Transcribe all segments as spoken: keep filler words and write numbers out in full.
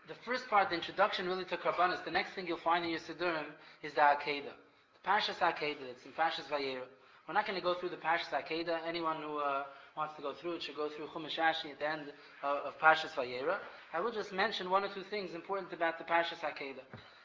the first part, the introduction really to Karbanis, the next thing you'll find in your Siddurim is the Akedah. The Parshas Akedah, it's in Parshas Vayera. We're not going to go through the Parshas Akedah. Anyone who uh, wants to go through it should go through Chumash Rashi at the end of, of Parshas Vayera. I will just mention one or two things important about the Parshas Akedah.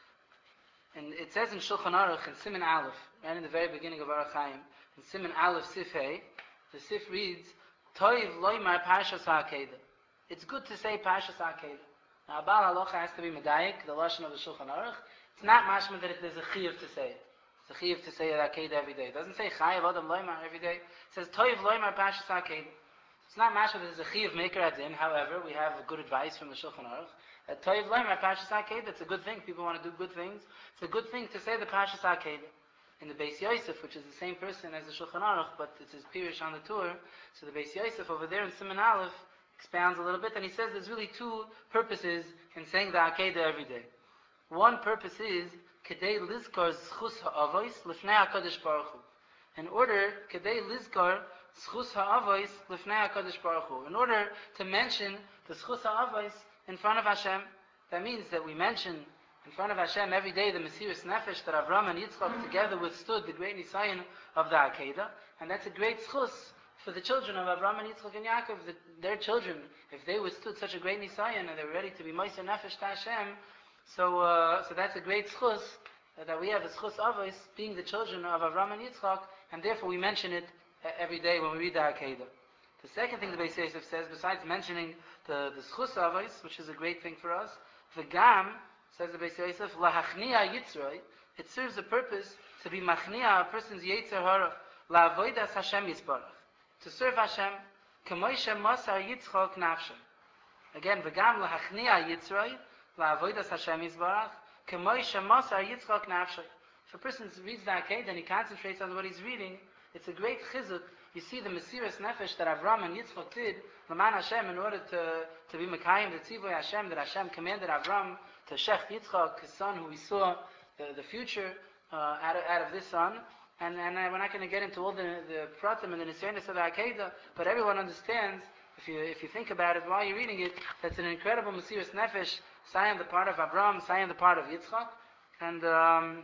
And it says in Shulchan Aruch, in Siman Aleph, right in the very beginning of Aruch Chaim, in Siman Aleph Sif Hey, the Sif reads, Toiv loymar Parshas Akedah. It's good to say Parshas Akedah. Now, Baal Halacha has to be Medayik, the Lashon of the Shulchan Aruch. It's not mashma that there's a chiyuv to say it. It's a chiyuv to say Akedah every day. It doesn't say Chayav Adam loymar every day. It says Toiv loymar Parshas Akedah. It's not mashma that there's a chiyuv maker adin. However, we have good advice from the Shulchan Aruch. That Toiv loymar Parshas Akedah, it's a good thing. People want to do good things. It's a good thing to say the Parshas Akedah. In the Beis Yosef, which is the same person as the Shulchan Aruch, but it's his Pirush on the tour, so the Beis Yosef over there in Siman Aleph expounds a little bit, and he says there's really two purposes in saying the Akedah every day. One purpose is Kedei Lizkar Zchus Ha'avois Lifnei HaKadosh Baruch Hu. In order, Kedei Lizkar Zchus Ha'avois Lifnei HaKadosh Baruch Hu. In order to mention the Zchus Ha'avois in front of Hashem. That means that we mention in front of Hashem every day the Mesiras Nefesh that Avram and Yitzchak together withstood the great Nisayon of the Akedah, and that's a great schus for the children of Avram and Yitzchak and Yaakov, that their children, if they withstood such a great Nisayon and they were ready to be Meiser Nefesh to Hashem, so uh, so that's a great schus uh, that we have a schus avos being the children of Avram and Yitzchak, and therefore we mention it uh, every day when we read the Akedah. The second thing the Beis Yosef says, besides mentioning the the schus avos, which is a great thing for us, the gam, says the Beis Yosef, lahachnia yitzroi, it serves a purpose to be machnia, a person's yetzer hara, la'avodas Hashem yisbarach, to serve Hashem, k'moishe masar yitzchok nafshem. Again, v'gam lahachnia yitzroi, la'avodas Hashem yisbarach, k'moishe masar yitzchok nafshem. If a person reads the Akedah and he concentrates on what he's reading, it's a great chizuk. You see the Mesiras Nefesh that Avram and Yitzchak did, Laman Hashem, in order to, to be Mekayim, the Tzivoy Hashem, that Hashem commanded Avram to Shech Yitzchak, his son, who he saw the, the future uh, out, of, out of this son. And, and uh, we're not going to get into all the, the pratim and the nisyonis of the Akedah, but everyone understands, if you if you think about it while you're reading it, that's an incredible Mesiras Nefesh, Sayam the part of Avram, Sayam the part of Yitzchak, and um,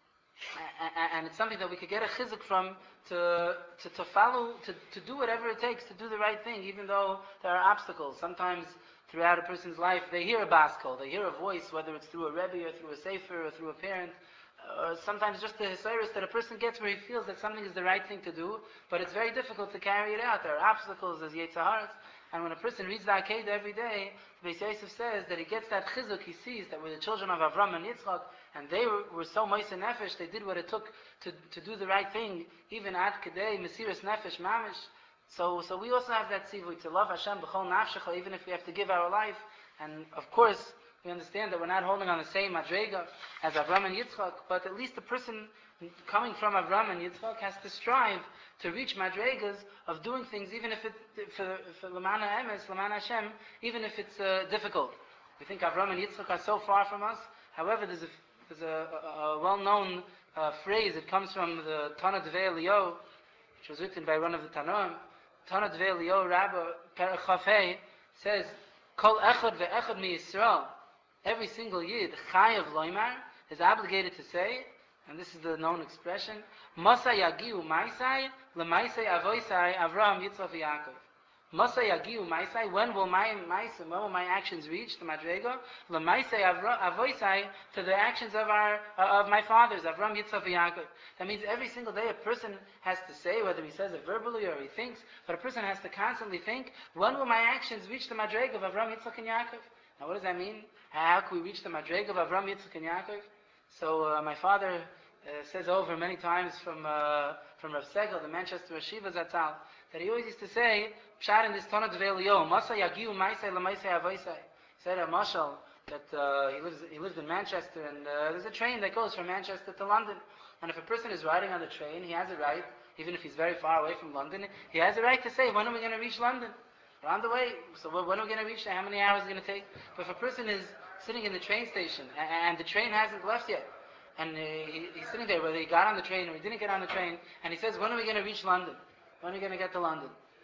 and it's something that we could get a chizuk from to to, to follow, to, to do whatever it takes to do the right thing, even though there are obstacles. Sometimes throughout a person's life, they hear a baskol, they hear a voice, whether it's through a rebbe or through a sefer or through a parent, or sometimes just the hisayrus that a person gets where he feels that something is the right thing to do, but it's very difficult to carry it out. There are obstacles, there's yetzaharas, and when a person reads the Akedah every day, Beis Yosef says that he gets that chizuk, he sees that we're the children of Avram and Yitzchak, and they were, were so meiser nefesh, they did what it took to, to do the right thing, even at kedei mesiras nefesh mamish. So, so we also have that tzivui to love Hashem b'chol nafshecha, even if we have to give our life. And of course, we understand that we're not holding on the same madrega as Avram and Yitzchak, but at least the person coming from Avram and Yitzchak has to strive to reach madregas of doing things, even if it for for Lamana Emes, Lamana Hashem, even if it's uh, difficult. We think Avram and Yitzchak are so far from us. However, there's a there's a, a, a well-known uh, phrase. It comes from the Tana Devei Eliyahu, which was written by one of the Tanoim. Tana Devei Eliyahu Rabba Perek Chafei says, "Kol echad ve'echad mi Yisrael." Every single yid, chayav loymar, is obligated to say, and this is the known expression, Masa yagiu maisai, lemaisai avoisai Avram Yitzchak Yaakov. Masa yagiu maisai, when will my maisai, when will my actions reach the madrega? Lemaisai avoisai, to the actions of our uh, of my fathers, Avram Yitzchak Yaakov. That means every single day a person has to say, whether he says it verbally or he thinks, but a person has to constantly think, when will my actions reach the madrega of Avram Yitzchak and Yaakov? Now what does that mean? How can we reach the madrega of Avram Yitzchak and Yaakov? So uh, my father uh, says over many times from uh, from Rav Segel, the Manchester Yeshiva Zatzal, that he always used to say, Pshat in this Tana Devei Eliyahu, Masa yagiu maisei lemaisei avoisei. He said a mashal that uh, he lives he lives in Manchester, and uh, there's a train that goes from Manchester to London. And if a person is riding on the train, he has a right, even if he's very far away from London, he has a right to say, when are we going to reach London? We're on the way, so when are we going to reach there? How many hours is it going to take? But if a person is sitting in the train station, and the train hasn't left yet, and he, he's sitting there, whether he got on the train or he didn't get on the train, and he says, when are we going to reach London? When are we going to get to London? The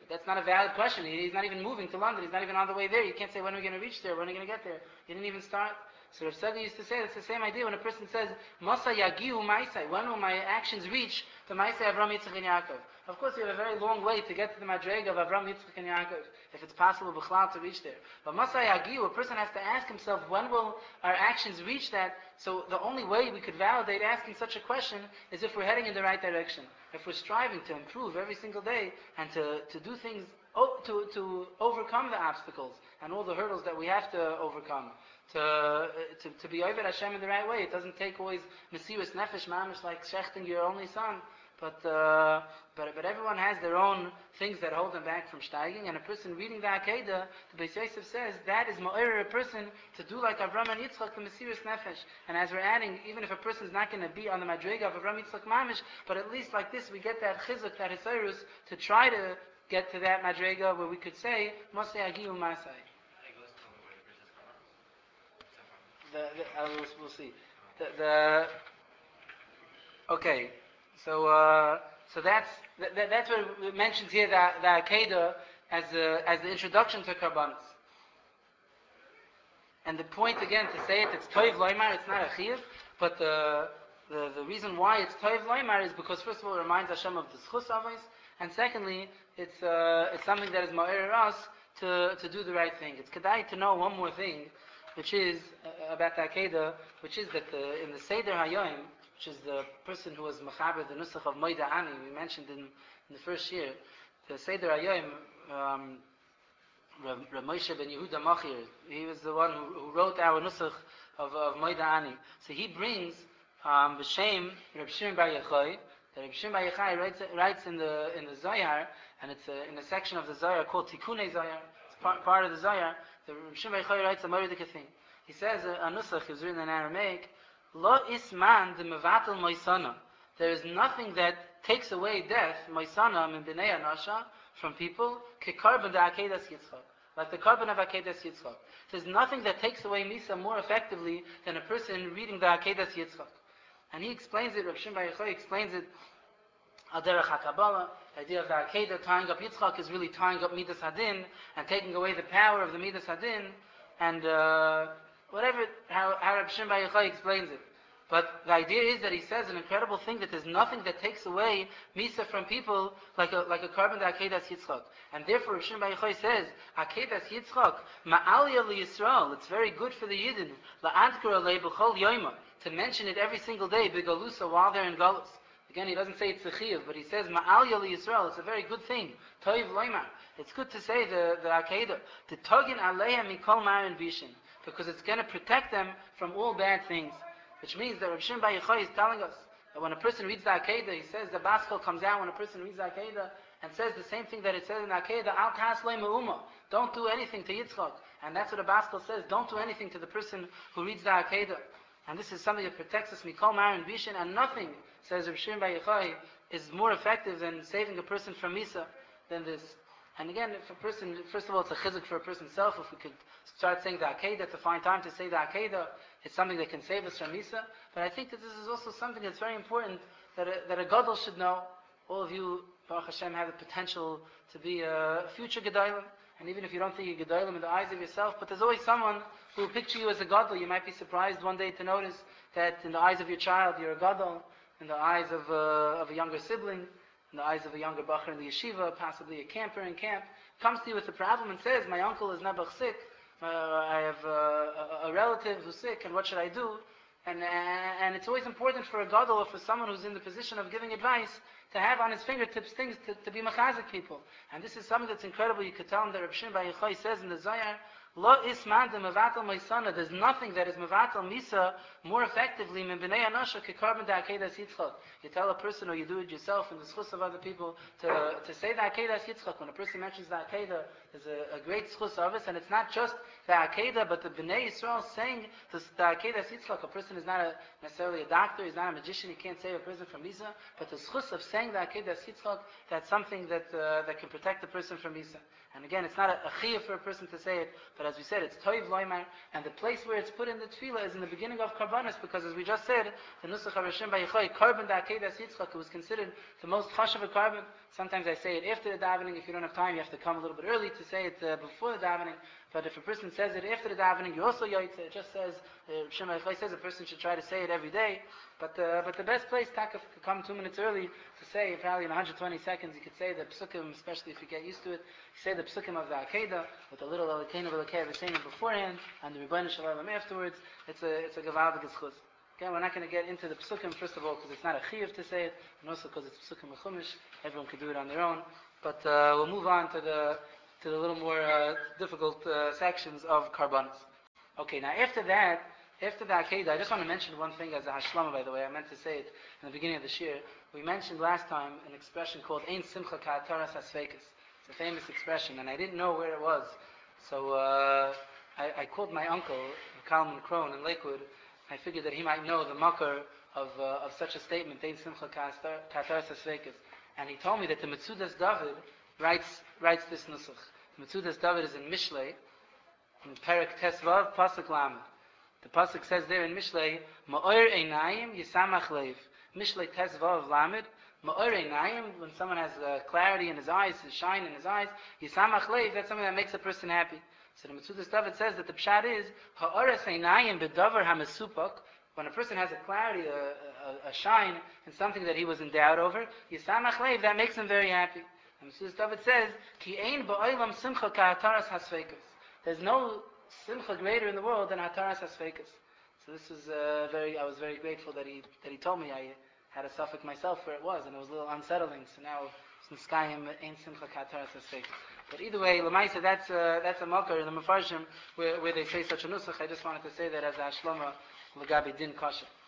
that's not a valid question. He, he's not even moving to London. He's not even on the way there. You can't say, when are we going to reach there? When are we going to get there? You didn't even start. So Rav Sagi used to say, that's the same idea when a person says, Masa yagiu maisai, when will my actions reach the maisai Avram, Yitzchak, and Yaakov? Of course, you have a very long way to get to the madrega of Avram, Yitzchak, and Yaakov, if it's possible b'chlal to reach there. But Masa yagiu, a person has to ask himself, when will our actions reach that? So the only way we could validate asking such a question is if we're heading in the right direction. If we're striving to improve every single day and to, to do things, oh, to, to overcome the obstacles and all the hurdles that we have to overcome. To, to to be over Hashem in the right way. It doesn't take always Mesiris Nefesh Mamish like shechting your only son, but uh, but but everyone has their own things that hold them back from steiging. And a person reading the Akedah, the Beis Yosef says that is ma'orer a person to do like Avram and Yitzchak, the Mesiris Nefesh. And as we're adding, even if a person's not going to be on the madrega of Avram Yitzchak Mamish, but at least like this we get that chizuk, that hisayrus to try to get to that madrega where we could say Mosei Agiu Masai. The, the, uh, we'll, we'll see. The, the okay, so uh, so that's that, that's what it mentions here. The the Akedah as the as the introduction to Karbanos. And the point again to say it, it's Toiv Loimar. It's not a Chiyuv, but the the the reason why it's Toiv Loimar is because first of all it reminds Hashem of the Schus Avos, and secondly it's uh, it's something that is Ma'ir us to to do the right thing. It's Kedai to know one more thing, which is uh, about the Akedah, which is that the, in the Seder Hayoim, which is the person who was Mechaber, the Nusach of Moida Ani, we mentioned in, in the first year, the Seder Hayoim, um, Rav Moshe ben Yehuda Machir, he was the one who, who wrote our Nusach of, of Moida Ani. So he brings um, B'Shem Reb Shimon Bar Yochai, that Reb Shimon Bar Yochai writes, writes in the in the Zohar, and it's a, in a section of the Zohar called Tikunei Zohar, it's part, part of the Zohar. The Reb Shimon Bar Yochai writes a Moridika thing. He says a, a Nusach is written in Aramaic, Lo isman de mevatel moisana. There is nothing that takes away death, moisana min b'nei anasha, from people, ke carbon de akedas Yitzchak, like the carbon of akedas Yitzchak. There's nothing that takes away misa more effectively than a person reading the akedas Yitzchak. And he explains it, Reb Shimon Bar Yochai explains it, Al derech HaKabbalah, the idea of the Akedah, tying up Yitzchak is really tying up Midas Hadin and taking away the power of the Midas Hadin, and uh, whatever, how, how Reb Shimon Bar Yochai explains it. But the idea is that he says an incredible thing, that there's nothing that takes away Misa from people like a, like a carbon to Akedas Yitzchak. And therefore Reb Shimon Bar Yochai says, Akedas Yitzchak, Ma'aliyah li Yisrael, it's very good for the Yidden, La'adkura le b'chol yoyma, to mention it every single day, B'galusa, while they're in Galus. Again, he doesn't say it's a chiyuv, but he says Ma'aliyah li Yisrael. It's a very good thing. Toiv loymar. It's good to say the the Akedah. The togin aleha mikol marin vishin, because it's going to protect them from all bad things. Which means that Reb Shimon Bar Yochai is telling us that when a person reads the Akedah, he says the Baskal comes out when a person reads the Akedah and says the same thing that it says in the Akedah. Al kas loy me'uma. Don't do anything to Yitzchak. And that's what the Baskal says. Don't do anything to the person who reads the Akedah. And this is something that protects us, mikol marin vishin, and nothing, says Reb Shimon Bar Yochai, is more effective than saving a person from Misa than this. And again, if a person, first of all, it's a chizuk for a person's self. If we could start saying the Akedah, to find time to say the Akedah, it's something that can save us from Misa. But I think that this is also something that's very important that a, that a Gadol should know. All of you, Baruch Hashem, have the potential to be a future Gedolim. And even if you don't think you're Gedolim in the eyes of yourself, but there's always someone who will picture you as a Gadol. You might be surprised one day to notice that in the eyes of your child, you're a Gadol. In the eyes of a, of a younger sibling, in the eyes of a younger bacher in the yeshiva, possibly a camper in camp, comes to you with a problem and says, my uncle is nebuch sick, uh, I have uh, a, a relative who's sick, and what should I do? And, and it's always important for a gadol or for someone who's in the position of giving advice to have on his fingertips things to, to be machazik people. And this is something that's incredible. You could tell him that Reb Shimon Bar Yochai says in the Zohar, Lo isman de mevatel moisana. There's nothing that is mevatel misa more effectively min b'nei anasha ke carbon da akedas Yitzchak. You tell a person or you do it yourself in the schus of other people to to say the akedas Yitzchak. When a person mentions the akedah, there's a, a great schus of it, and it's not just the akedah, but the b'nei Yisrael saying the, the akedas Yitzchak. A person is not a, necessarily a doctor, he's not a magician, he can't save a person from misa, but the schus of saying saying that Akedas Yitzchak, that's something that uh, that can protect the person from Isa. And again, it's not a, a chiyuv for a person to say it, but as we said, it's toiv loymar, and the place where it's put in the tefillah is in the beginning of karbanis, because as we just said, the nusach harishim b'yichoy, karban da Akedas Yitzchak, it was considered the most chashav karban. Sometimes I say it after the davening. If you don't have time, you have to come a little bit early to say it uh, before the davening. But if a person says it after the davening, you also yaitze. It just says, uh, Shema Yochai says a person should try to say it every day. But uh, but the best place, Taka, to come two minutes early to say, probably in one hundred twenty seconds, you could say the psukim, especially if you get used to it. You say the psukim of the Akedah with a little Elokeinu v'Elokei V'Seinu beforehand and the Rebbeinu Shalom afterwards. It's a it's a gavaldig schus. Okay, we're not going to get into the psukim first of all because it's not a chiyuv to say it, and also because it's psukim mechumish. Everyone can do it on their own. But uh, we'll move on to the to the little more uh, difficult uh, sections of karbanos. Okay, now after that, after the Akedah, I just want to mention one thing as a hashlama, by the way. I meant to say it in the beginning of the shir. We mentioned last time an expression called Ein Simcha Ka'ataras HaSfeikus. It's a famous expression, and I didn't know where it was. So uh, I, I called my uncle, Kalman Krohn in Lakewood. I figured that he might know the makar of uh, of such a statement, Ein Simcha Ka'ataras HaSfeikus. And he told me that the Metzudas David writes writes this nusach. Metzudas David is in Mishlei, in Perek Tesvav, Pasuk Lamed. The Pasuk says there in Mishlei, Ma'or Einayim Yisamach Leiv. Mishlei Tesvav Lamed. Ma'or Einayim, when someone has uh, clarity in his eyes, his shine in his eyes, Yisamach Leiv, that's something that makes a person happy. So the Metzudas David says that the pshat is, Ha'oras Einayim Bedavar HaMesupak. When a person has a clarity, a, a, a shine in something that he was in doubt over, Yisamach Leiv, that makes him very happy. And Metzudas David says, Ki ein ba'olam simcha ka'ataras hasfeikus. There's no simcha greater in the world than hataras hasfeikus. So this is uh, very. I was very grateful that he that he told me. I had a suffix myself where it was, and it was a little unsettling. So now since Skayim ain't simcha ka'ataras hasfeikus. But either way, Lamaisa, that's a, that's a makar in the Mefarshim where, where they say such a nusach. I just wanted to say that as a hashlama l'gabi din kasha.